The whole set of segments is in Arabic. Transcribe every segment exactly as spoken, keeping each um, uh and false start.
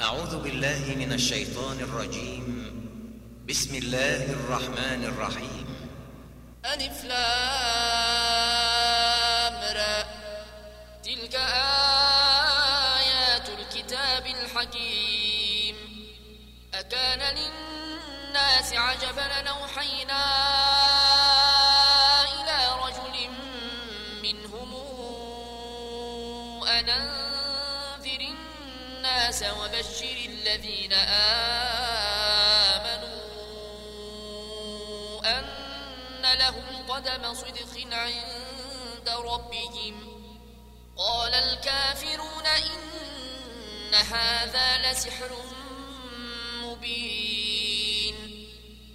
أعوذ بالله من الشيطان الرجيم. بسم الله الرحمن الرحيم. ألف لام را، تلك آيات الكتاب الحكيم. أكان للناس عجبا أن أوحينا إلى رجل منهم أن أنذر الناس وبشر الذين آمنوا أن لهم قدم صدق عند ربهم. قال الكافرون إن هذا لسحر مبين.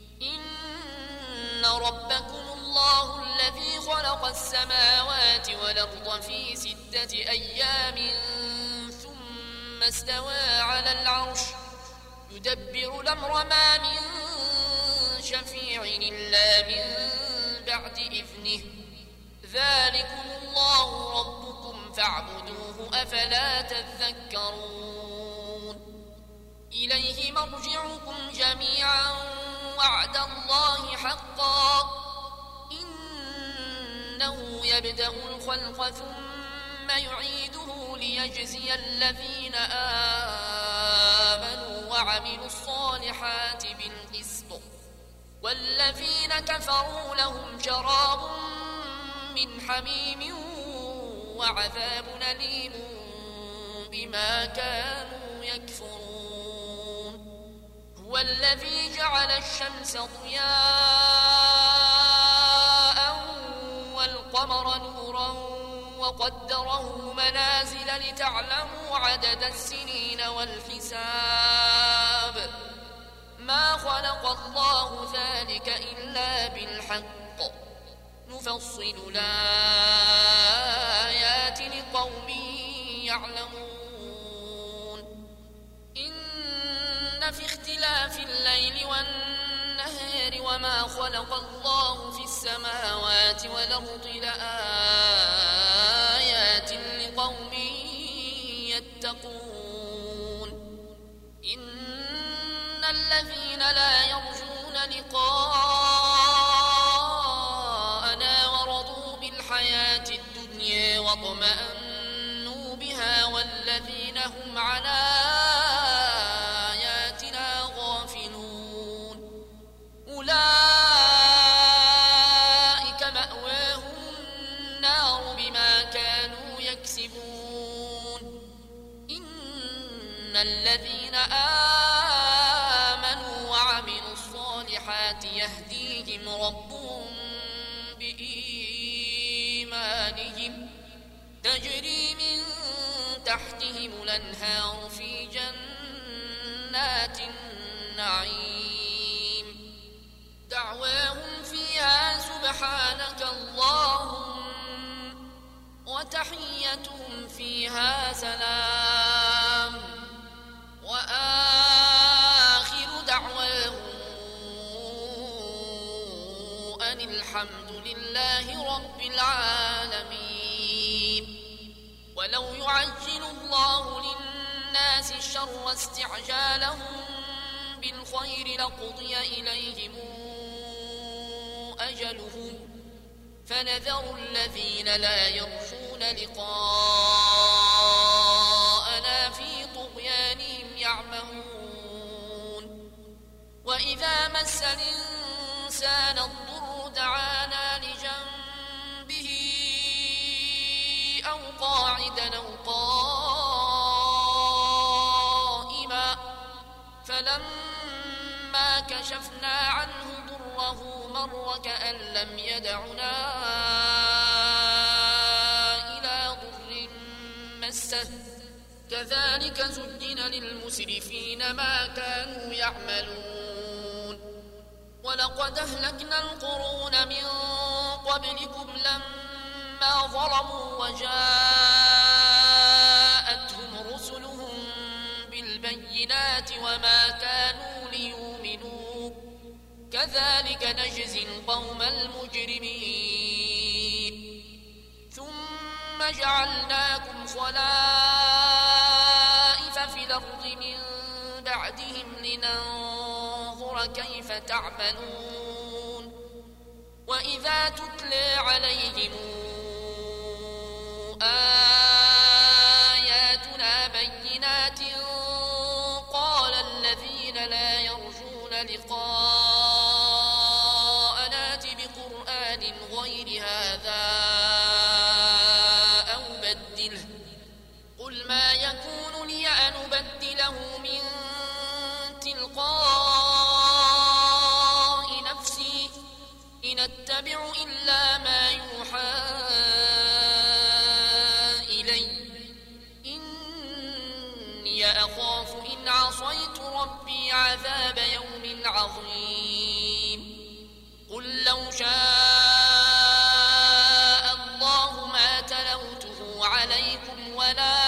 إن ربكم الله الذي خلق السماوات والأرض في ستة أيام ثم استوى على العرش يدبر الأمر ما من شفيع إلا من بعد إذنه. ذلكم الله ربكم فاعبدوه أفلا تذكرون. إليه مرجعكم جميعا وعد الله حقا إنه يبدأ الخلق ثم يعيده ليجزي الذين آمنوا وعملوا الصالحات بالقسط والذين كفروا لهم شراب من حميم وعذاب أليم بما كانوا يكفرون. هو الذي جعل الشمس ضياء والقمر نورا وقدره منازل لتعلموا عدد السنين والحساب. ما خلق الله ذلك إلا بالحق نفصل الآيات لقوم يعلمون. إن في اختلاف الليل والنهار وما خلق الله في السماوات والأرض لآيات لقوم يتقون. إن الذين لا يرجون لقاءنا ورضوا بالحياة الدنيا واطمأنوا بها والذين هم عن آياتنا غافلون أولئك مأواهم النار بما كانوا يكسبون. إن الذين آمنوا وعملوا الصالحات يهديهم ربهم بإيمانهم تجري من تحتهم الأنهار في جنات النعيم. دعواهم فيها سبحانك اللهم وتحيتهم فيها سلام وآخر دعواهم أن الحمد لله رب العالمين. ولو يعجل الله للناس الشر استعجالهم بالخير لقضي إليهم أجلهم فنذر الذين لا يرجون لقاءنا في طغيانهم يعمهون. وإذا مس الإنسان الضر دعانا لجنبه أو قاعدا أو قائما فلما كشفنا عنه ضره مر كأن لم يدعنا إلى ضر مسه. كذلك زين للمسرفين ما كانوا يعملون. ولقد أهلكنا القرون من قبلكم لما ظلموا وجاءتهم رسلهم بالبينات وما كانوا ليؤمنوا. كذلك نجزي القوم المجرمين. ثم جعلناكم خلائف في في الأرض من بعدهم لننظر كيف تعملون وإذا تتلى عليهم آياتنا بينات قال الذين لا يرجون لقاءنا ائت بقرآن غير هذا أو بدله قل ما يكون لي أن أبدله من تلقاء نفسي إن أتبع إلا ما يوحى إلي إني أخاف إن عصيت ربي عذاب يوم عظيم قل لو شاء الله ما تلوته عليكم ولا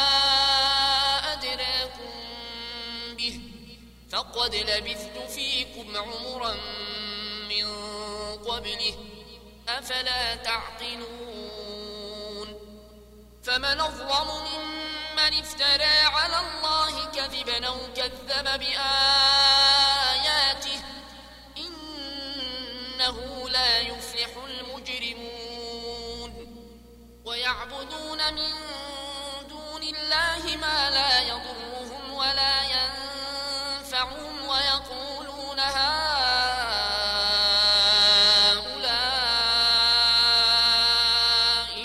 أدراكم به فقد لبثت فيكم عمرا من قبله أفلا تعقلون فمن أظلم ممن افترى على الله كذبا أو كذب بآياته إنه لا يفلح المجرمون ويعبدون من دون الله ما لا يضرهم ولا ينفعهم ويقولون هؤلاء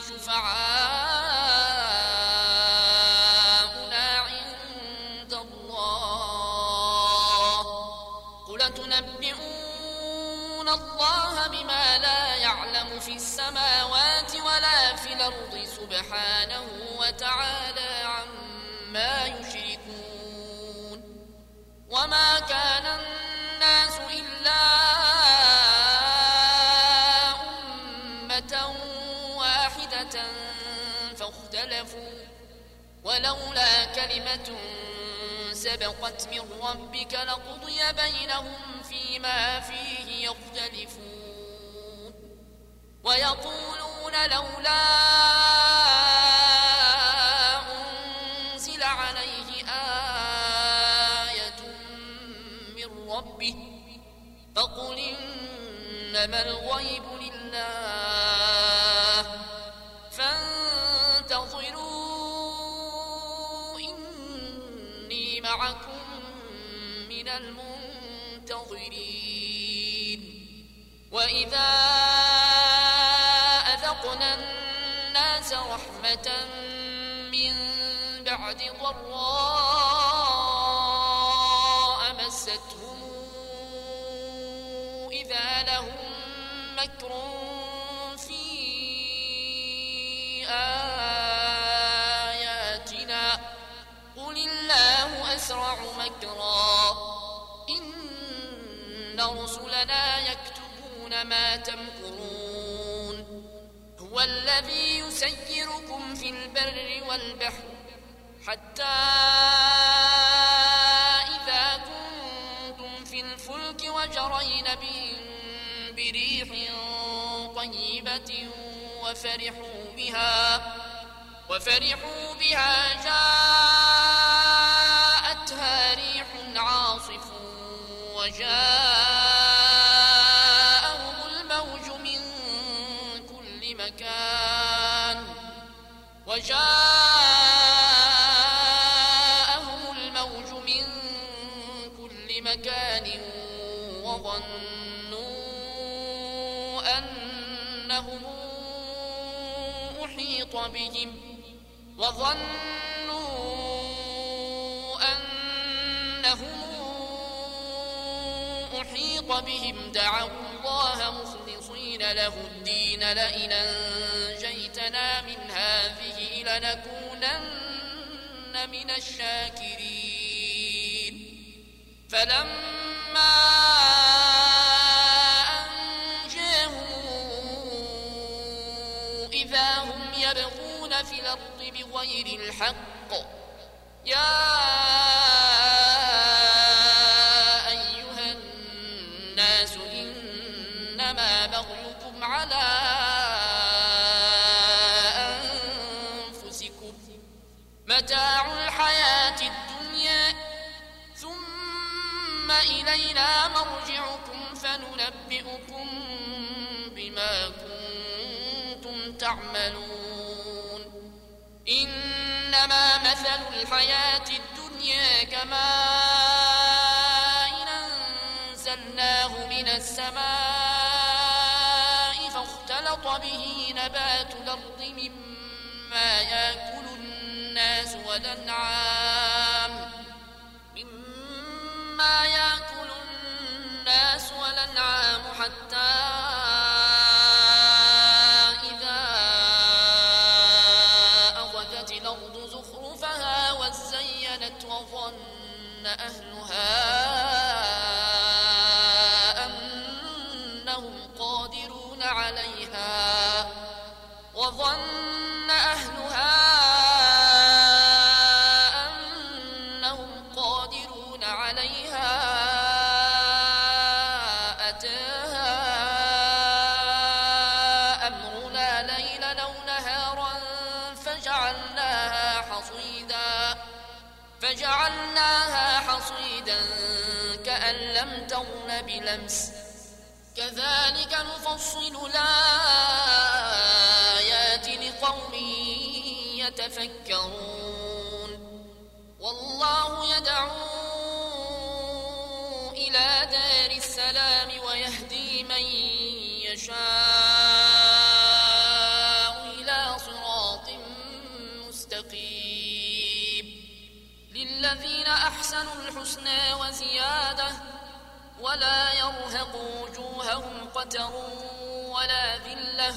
شفعاؤنا عند الله قل تنبئون الله بما لا يعلم في السماوات ولا في الأرض سبحانه وتعالى عما يشركون وما كان الناس إلا أمة واحدة فاختلفوا ولولا كلمة سبقت من ربك لقضي بينهم فيما فيه يختلفون ويقولون لولا أنزل عليه آية من ربه فقل إنما الغيب لله فانتظروا إني معكم من المنتظرين وإذا أذقنا الناس رحمة من بعد ضراء مستهم إذا لهم مكر في آياتنا قل الله أسرع مكرا إن رسلنا يكتبون ما تمكرون هو الذي يسيركم في البر والبحر حتى إذا كنتم في الفلك وجرين بهم بريح طيبة وفرحوا بها وفرحوا بها جاءتها ريح عاصف وجاءهم الموج من كل مكان وجاءهم الموج من كل مكان وظنوا أنهم أحيط بهم وظنوا أنهم أحيط بهم دعوا الله مخلصين له الدين لئن أنجيتنا من هذه لنكونن من الشاكرين فلما إذا هم يبغون في الأرض بغير الحق يا أيها الناس إنما بغيكم على أنفسكم متاع الحياة الدنيا إلينا مرجعكم فننبئكم بما كنتم تعملون إنما مثل الحياة الدنيا كماء أنزلناه من السماء فاختلط به نبات الأرض مما يأكل الناس والأنعام مما يأكل الناس والأنعام حتى إذا أخذت الأرض زخرفها وزينت وظن أهلها أنهم قادرون عليها وظن أهلها أنهم قادرون عليها أتاها أمرنا ليلا أو نهارا فجعلناها حصيدا فجعلناها حصيدا كأن لم تغن بلمس كذلك نفصل الآيات لقوم يتفكرون والله يدعو إلى دار السلام ويهدي من يشاء إلى صراط مستقيم للذين أحسنوا الحسنى وزيادة ولا يرهق وجوههم قتر ولا ذلة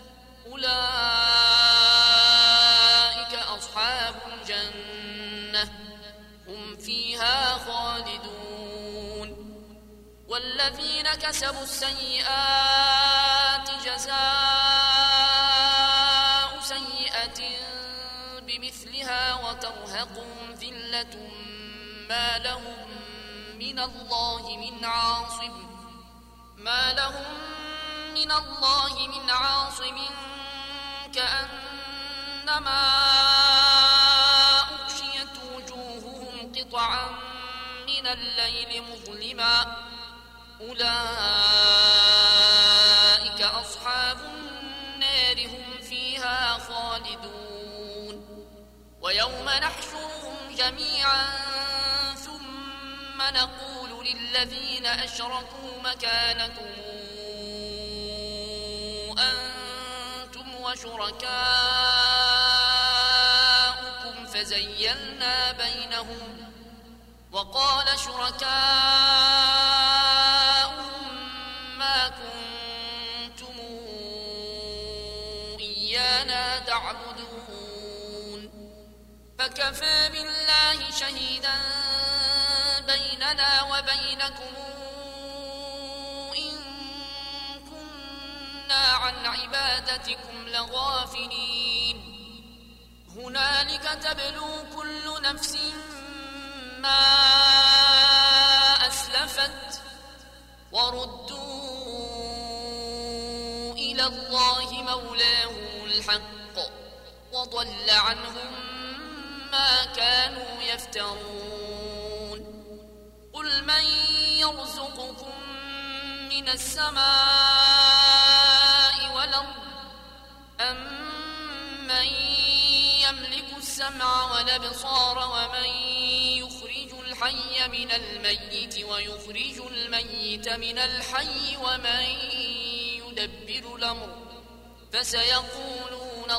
أولئك أصحاب الجنة هم فيها خالدون والذين كسبوا السيئات جزاء سيئة بمثلها وترهقهم ذلة ما لهم من الله من عاصم ما لهم من الله من عاصم كأنما أغشيت وجوههم قطعا من الليل مظلما أولئك أصحاب النار هم فيها خالدون ويوم نحشرهم جميعا ثم نقول للذين أشركوا مكانكم أنتم وشركاؤكم فزيلنا بينهم وقال شركاؤهم ما كنتم إيانا تعبدون فكفى بالله شهيدا بيننا وبينكم إن كنا عن عبادتكم لغافلين هنالك تبلو كل نفس ما أسلفت وردوا إلى الله مولاهم الحق وضل عنهم ما كانوا يفترون قل من يرزقكم من السماء والأرض أم من يملك السمع والأبصار ومن يخرج الحي من الميت ويخرج الميت من الحي ومن يدبر الأمر فسيقولون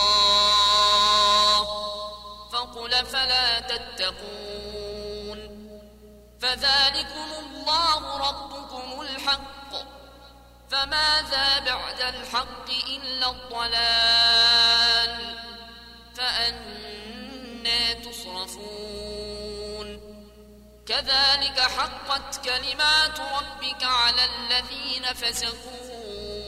الله فقل فلا تتقون فذلكم الله ربكم الحق فماذا بعد الحق إلا الضلال فأنى تصرفون كذلك حقت كلمات ربك على الذين فسقوا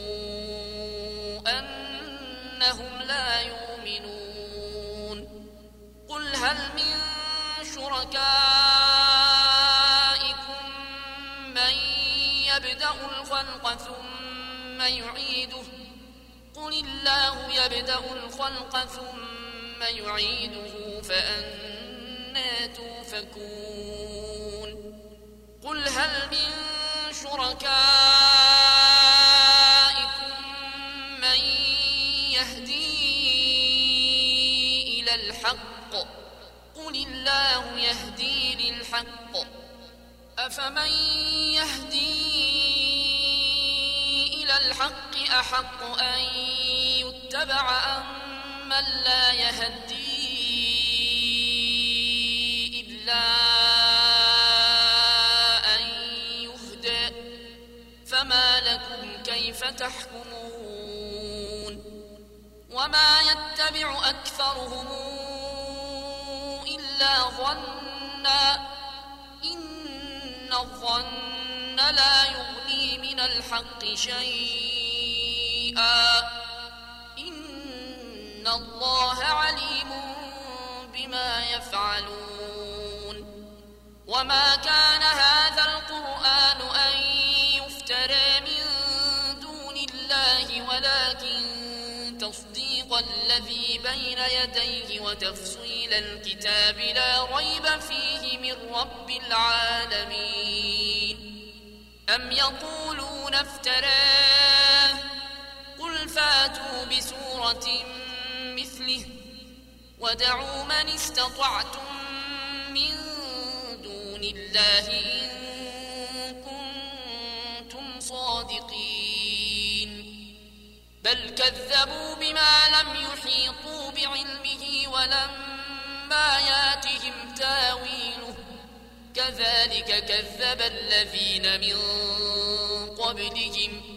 أنهم لا يؤمنون قل هل من شركائكم من يبدأ الخلق ثم يعيده قل الله يبدأ الخلق ثم يعيده فأنى توفكون قل هل من شركائكم من يهدي إلى الحق قل الله يهدي للحق أفمن يهدي إلى الحق أحق أن يتبع أم من لا يهدي إلا أن يهدى فما لكم كيف تحكمون وما يتبع أكثرهم إلا ظنا إن الظن لا يغني من الحق شيئا إن الله عليم بما يفعلون وما كان هذا القرآن أن يفترى من دون الله ولكن تصديق الذي بين يديه وتفصيل الكتاب لا ريب فيه من رب العالمين أم يقولون افتراه قل فاتوا بسورة مثله ودعوا من استطعتم من دون الله إن كنتم صادقين بل كذبوا بما لم يحيطوا بعلمه ولما ياتهم تاويله كذلك كذب الذين من قبلهم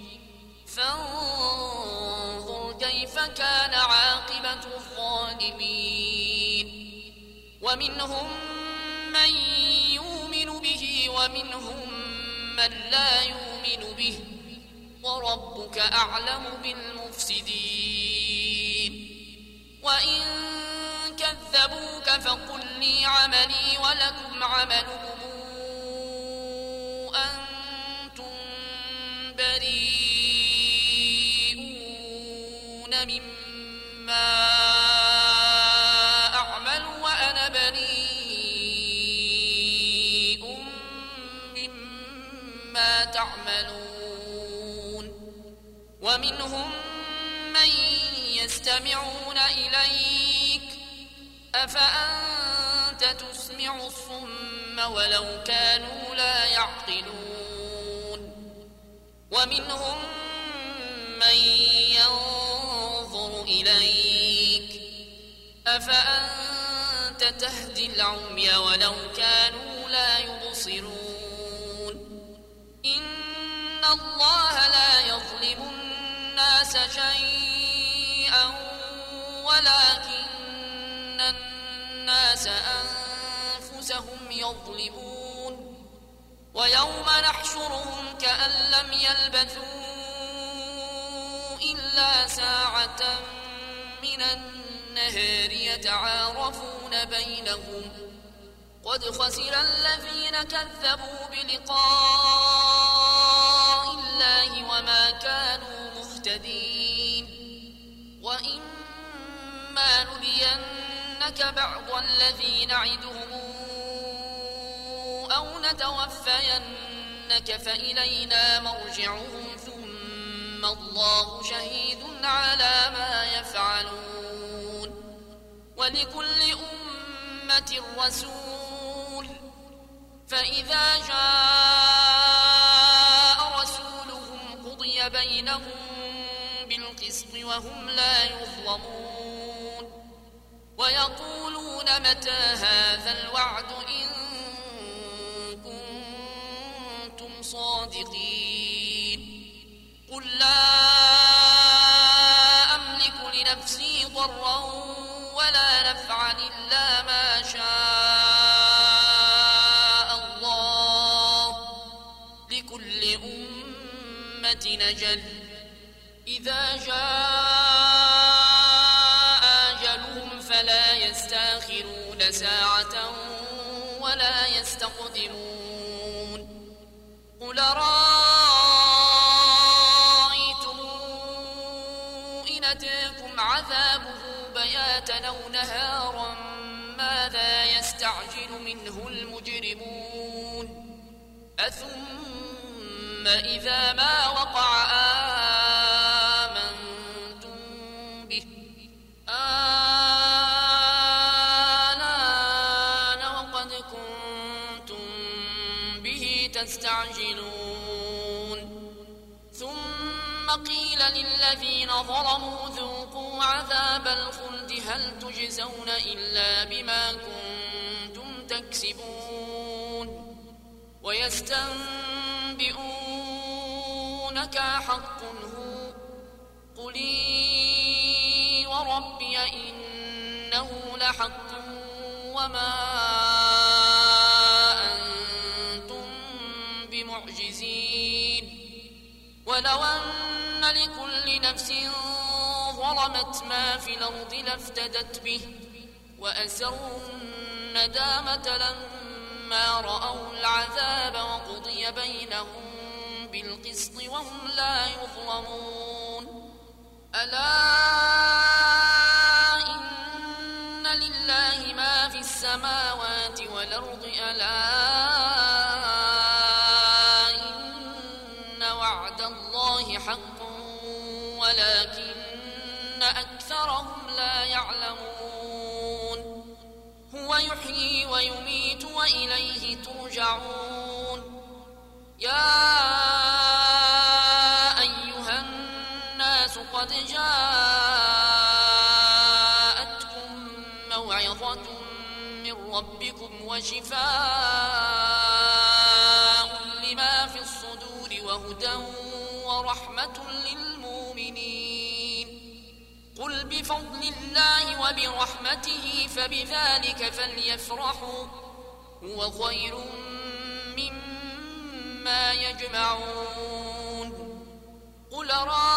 فانظر كيف كان عاقبة الظالمين ومنهم من يؤمن به ومنهم من لا يؤمن به وربك أعلم بالمفسدين وإن كذبوك فقل لي عملي ولكم عملكم أنتم بريئون مما أعمل وأنا بريء مما تعملون ومنهم من يستمعون إليك أفأنت تسمع الصم ولو كانوا لا يعقلون ومنهم من ينظر إليك أفأنت تهدي العمي ولو كانوا لا يبصرون إن الله لا يظلم الناس شيئا ولكن الناس أنفسهم يظلمون ويوم نحشرهم كأن لم يلبثوا إلا ساعة من النهار يتعارفون بينهم قد خسر الذين كذبوا بلقاء الله وما كانوا مهتدين وإما نرينك بعض الذي نعدهم أو نتوفينك فإلينا مرجعهم ثم الله شهيد على ما يفعلون ولكل أمة رسول فإذا جاء رسولهم قضي بينهم بالقسط وهم لا يظلمون ويقولون متى هذا الوعد إن كنتم صادقين قل لا أملك لنفسي ضرا ولا نفعا إلا ما شاء الله لكل أمة نجل إذا جاء أجلهم فلا يستأخرون ساعة ولا يستقدمون قل رأيتم إن أتاكم عذابه بياتا أو نهارا ماذا يستعجل منه المجرمون أثم إذا ما وقع آمنتم به آنان وقد كنتم به تستعجلون ثم قيل للذين ظلموا ذوقوا عذاب الخلد هل تجزون إلا بما كنتم تكسبون ويستنبئونك حق هو قل إي وربي إنه لحق وما أنتم بمعجزين ولو أن لكل نفس ظلمت ما في الأرض لافتدت به وأسروا الندامة لما رأوا العذاب وقضي بينهم بالقسط وهم لا يظلمون ألا إن لله ما في السماوات والأرض ألا إن وعد الله حق ولكن أكثرهم لا يعلمون هو يحيي ويميت وإليه ترجعون يا أيها الناس قد جاءتكم موعظة من ربكم وشفاء لما في الصدور وهدى ورحمة للمؤمنين قل بفضل الله وبرحمته فبذلك فليفرحوا هو خير مما يجمعون قل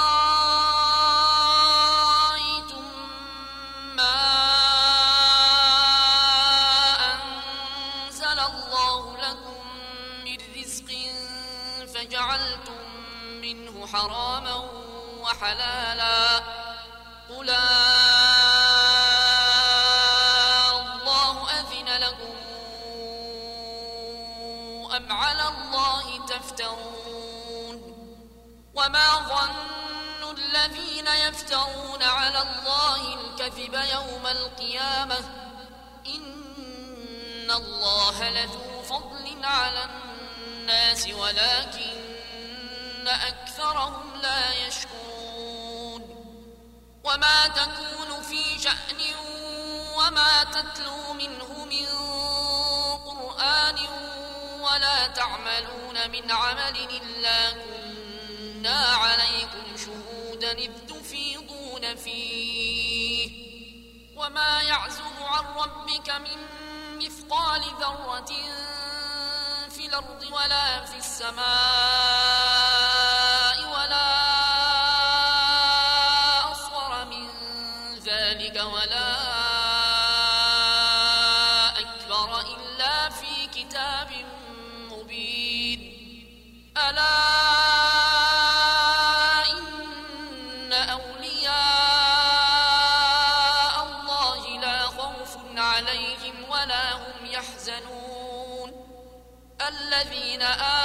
رأيتم ما أنزل الله لكم من رزق فجعلتم منه حراما وحلالا قل الله أذن لكم أم على الله تفترون وما ظن الذين يفترون على الله الكذب يوم القيامة إن الله لذو فضل على الناس ولكن أكثرهم لا يشكرون وما تكون في شأن وما تتلو منه من قرآن ولا تعملون من عمل إلا كنا عليكم شهودا إذ تفيضون فيه وما يعزب عن ربك من مثقال ذرة في الأرض ولا في السماء ولا أصغر من ذلك ولا أكبر إلا في كتاب مبين ألا إن أولياء الله لا خوف عليهم ولا هم يحزنون الذين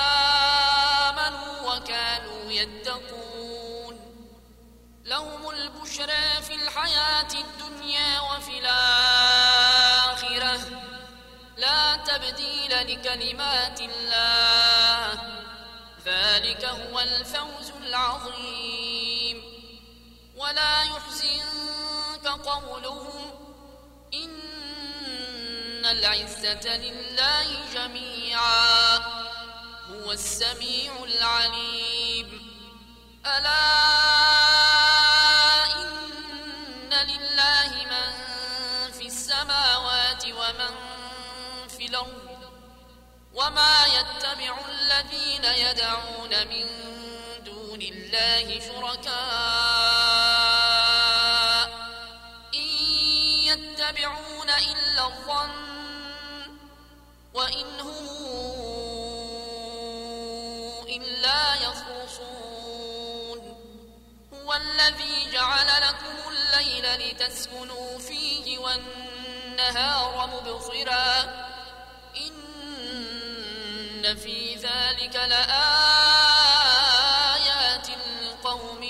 آمنوا وكانوا يتقون لهم البشرى في الحياة الدنيا وفي الآخرة لا تبديل لكلمات الله ذلك هو الفوز العظيم ولا يحزنك قولهم إن العزة لله جميعا هو السميع العليم ألا إن لله من في السماوات ومن في الأرض وما يتبع الذين يدعون من دون الله شركاء إن يتبعون إلا الظن وإن هم إلا يخرصون هو الذي جعل لكم الليل لتسكنوا فيه والنهار مبصرا إن إن في ذلك لآيات لقوم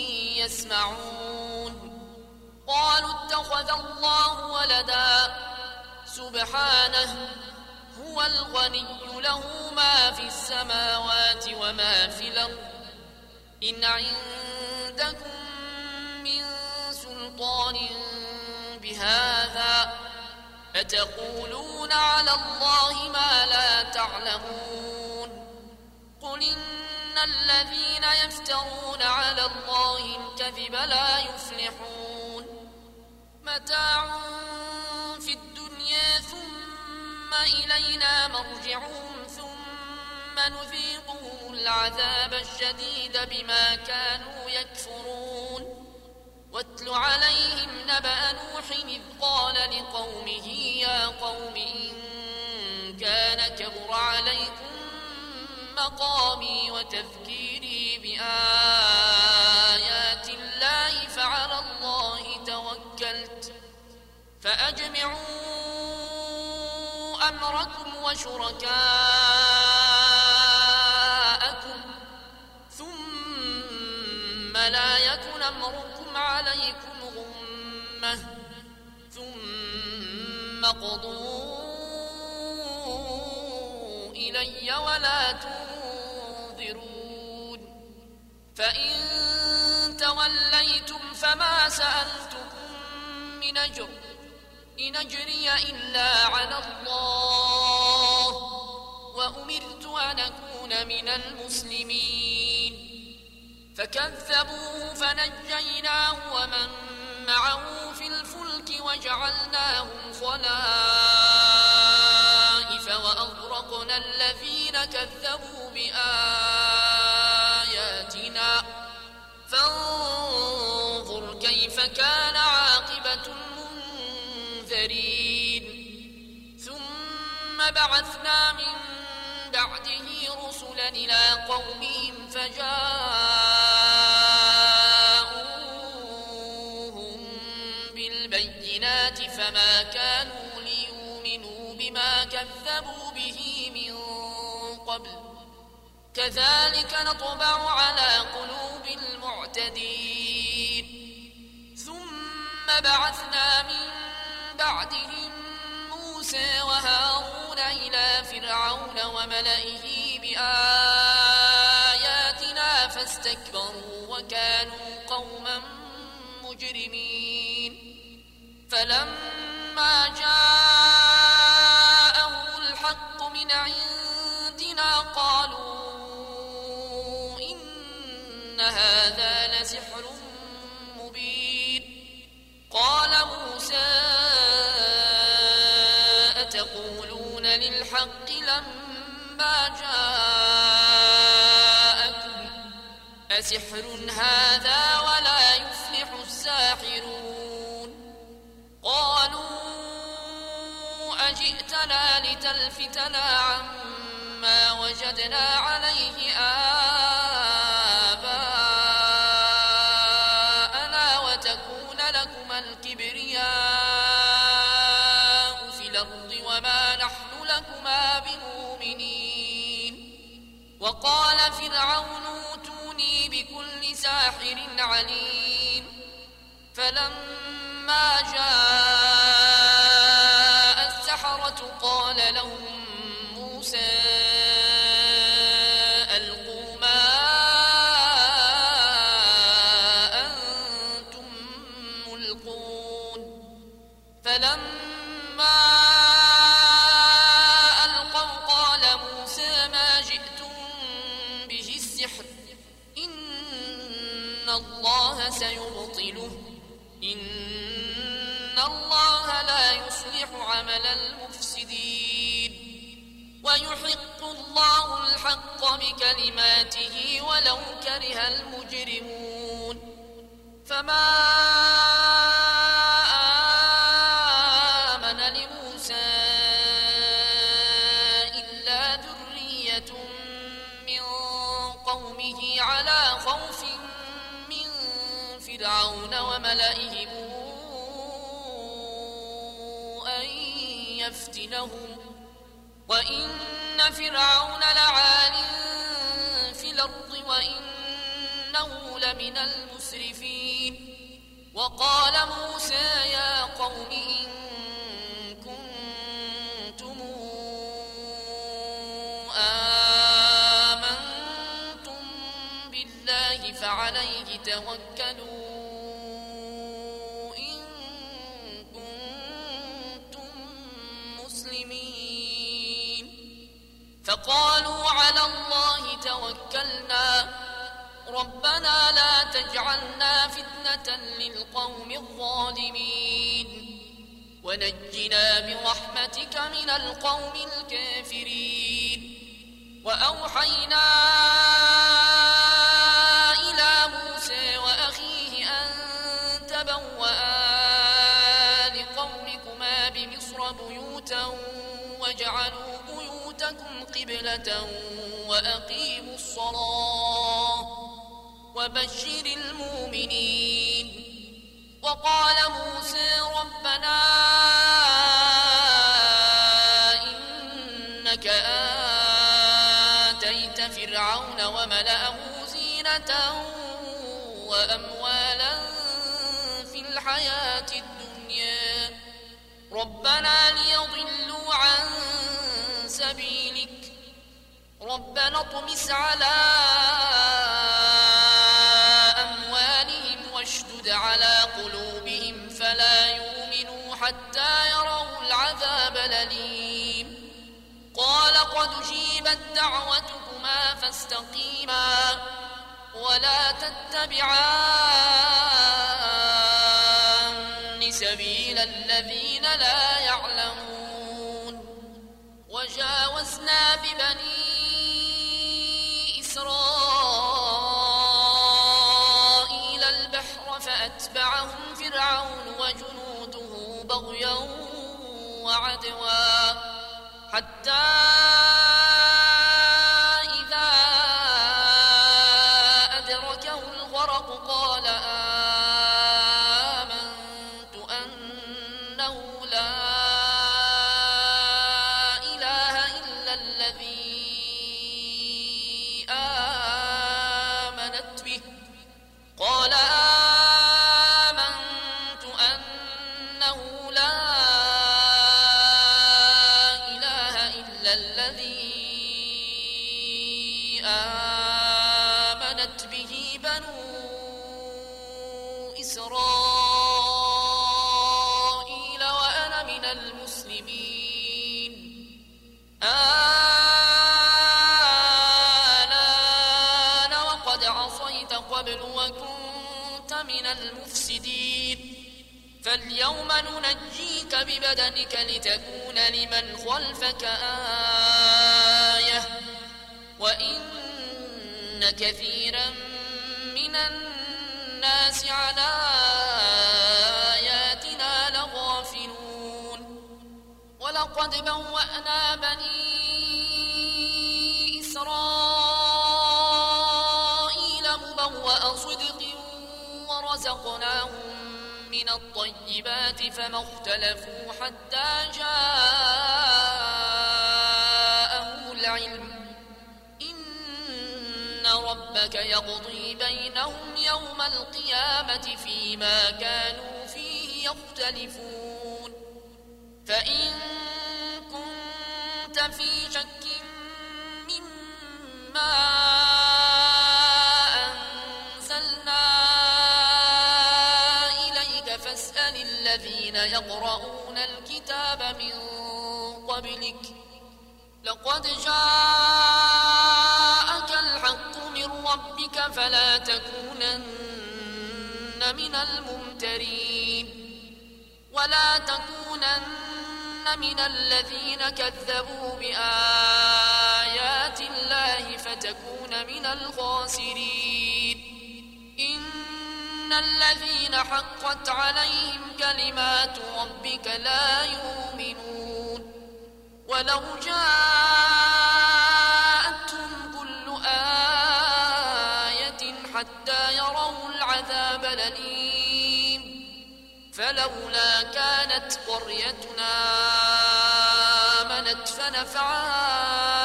يسمعون قالوا اتخذ الله ولدا سبحانه هو الغني له ما في السماوات وما في الأرض إن عندكم من سلطان بهذا أتقولون على الله ما لا تعلمون قل إن الذين يفترون على الله الكذب لا يفلحون متاع في الدنيا ثم إلينا مرجعهم ثم نذيقهم العذاب الشديد بما كانوا يكفرون واتل عليهم نبأ نوح إذ قال لقومه يا قوم إن كان كبر عليكم مقامي وتذكيري بآيات الله فعلى الله توكلت فأجمعوا أمركم وشركاءكم ثم لا يكن أمركم عليكم غمة ثم قضوا إلي ولا تنظرون فإن توليتم فما سألتكم من أجر إن أجري إلا على الله وأمرت أن أكون من المسلمين فكذبوه فنجيناه ومن معه في الفلك وجعلناهم خلائف وأغرقنا الذين كذبوا بآياتنا فانظر كيف كان عاقبة المنذرين ثم بعثنا من بعده رسلا إلى قومهم فجاءوهم بالبينات فما كانوا ليؤمنوا بما كذبوا به من قبل كذلك نطبع على قلوب المعتدين ثم بعثنا من بعدهم موسى وهارون إلى فرعون وملئه بآياتنا فاستكبروا وكانوا قوما مجرمين فلما جاءهم الحق من عندنا قالوا إن هذا لسحر مبين قال موسى أتقولون للحق لما جاءكم أسحر هذا ولا يفلح الساحرون قالوا أجئتنا لتلفتنا عما وجدنا عليه آباءنا وتكون لكما الكبرياء في الأرض وما نحن لكما بمؤمنين وقال فرعون اوتوني بكل ساحر عليم فلما جاء السحرة قال لهم موسى ألقوا ما أنتم ملقون فلما ألقوا قال موسى ما جئتم به السحر إن الله سيبطله إن الله لا يصلح عمل المفسدين ويحق الله الحق بكلماته ولو كره المجرمون فما آمن لموسى إلا ذرية من قومه على خوف من فرعون وملئهم أن يفتنهم وإن فرعون لعال في الأرض وإنه لمن المسرفين وقال موسى يا قوم إن كنتم آمنتم بالله فعليه توكلوا إن كنتم مسلمين فقالوا على الله توكلنا ربنا لا تجعلنا فتنة للقوم الظالمين ونجنا برحمتك من القوم الكافرين وأوحينا إلى موسى وأخيه أن تبوأ لقومكما بمصر بيوتا واجعلوا بيوتكم قبلة وأقيموا الصلاة وبشر المؤمنين وقال موسى ربنا إنك آتيت فرعون وملأه زينة وأموالا في الحياة الدنيا ربنا ليضلوا عن سبيلك ربنا اطمس على أموالهم واشدد على قلوبهم فلا يؤمنوا حتى يروا العذاب الأليم قال قد أجيبت دعوتكما فاستقيما ولا تتبعان سبيل الذين لا يعلمون وجاوزنا ببني إسرائيل البحر فأتبعهم فرعون وجنوده بغيا وعدوا حتى إذا أدركه الغرق قال آمنت أنه لا إله إلا الذي آمنت به قال آمنت أنه لا إله إلا الذي آمنت به بنو إسرائيل وأنا من المسلمين آلان وقد عصيت قبل وكنت من المفسدين فاليوم ننجيك ببدنك لتكون لمن خلفك آية وإن كثيرا من الناس على آياتنا لغافلون ولقد بوأنا بني إسرائيل مبوأ صدق ورزقناهم من الطيبات فما اختلفوا حتى جاءهم العلم إن ربك يقضي بينهم يوم القيامة فيما كانوا فيه يختلفون فإن كنت في شك مما الذين يقرؤون الكتاب من قبلك لقد جاءك الحق من ربك فلا تكونن من الممترين ولا تكونن من الذين كذبوا بآيات الله فتكون من الخاسرين إن الذين حقت عليهم كلمات ربك لا يؤمنون ولو جاءتهم كل آية حتى يروا العذاب الأليم فلولا كانت قريتنا آمنت فنفعها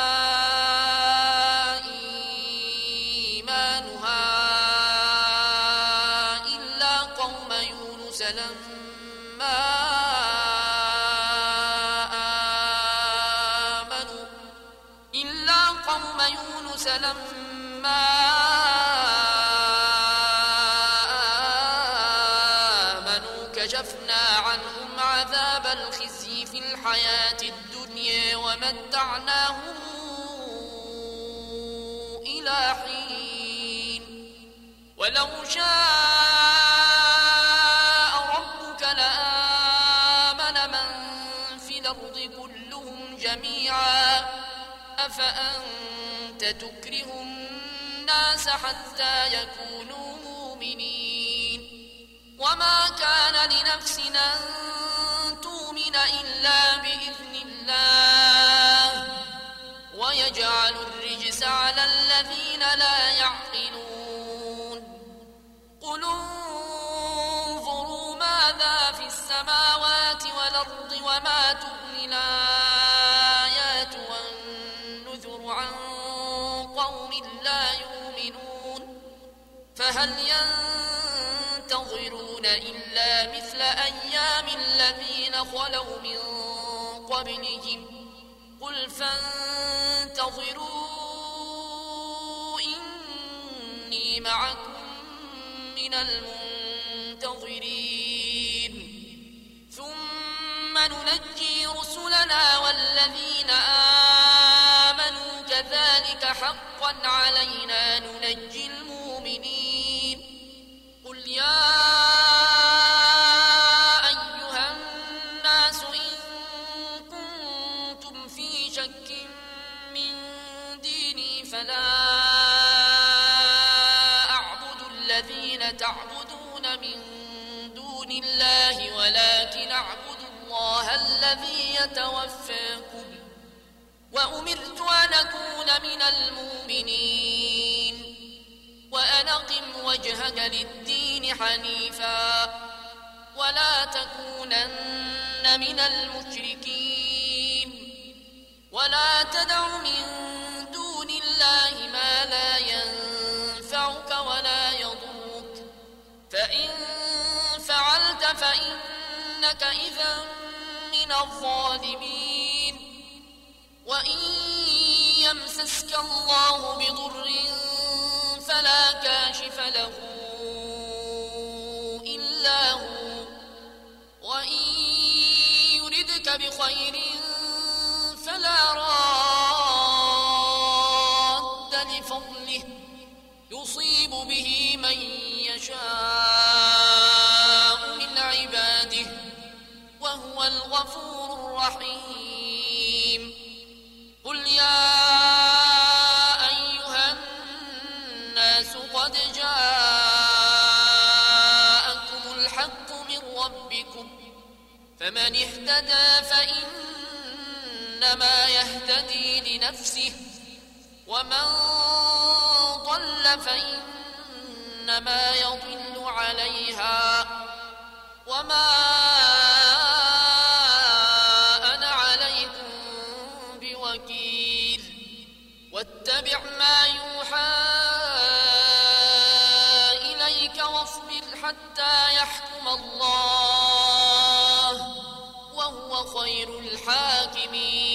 إيمانها إلا قوم يونس لما آمنوا إلا قوم يونس لما آمنوا كشفنا عنهم عذاب الخزي في الحياة الدنيا ومتعناهم إلى حين ولو شاء ربك لآمن من في الأرض كلهم جميعا أفأنت تكره الناس حتى يكونوا مؤمنين وما كان لنفس أن تؤمن إلا بإذن الله ويجعل الرجس على الذين لا يعقلون قل انظروا ماذا في السماوات والأرض وما تغني الآيات والنذر عن قوم لا يؤمنون فهل ينتظرون إلا مثل أيام الذين خلوا من قبلهم قل فانتظروا إني معكم من المنتظرين ثم ننجي رسلنا والذين آمنوا كذلك حقا علينا ننجي المؤمنين قل يا أيها الناس إن كنتم في شك من ديني فلا أعبد الذين تعبدون من دون الله ولكن أعبد الله الذي يتوفاكم وأمرت أن أكون من المؤمنين وأن أقم وجهك للدين حنيفا ولا تكونن من المشركين ولا تدع من دون الله ما لا ينفعك ولا يضرك فإن فعلت فإنك إذا من الظالمين وإن يمسسك الله بضر فلا كاشف له إلا هو وإن يردك بخير فلا راد لفضله يصيب به من يشاء من عباده وهو الغفور الرحيم قل يا أيها الناس قد جاءكم الحق من ربكم فمن اهتدى فإنما يهتدي لنفسه ومن ضل فإنما يضل عليها وما أنا عليكم بوكيل واتبع ما يوحى إليك واصبر حتى يحكم الله وهو خير الحاكمين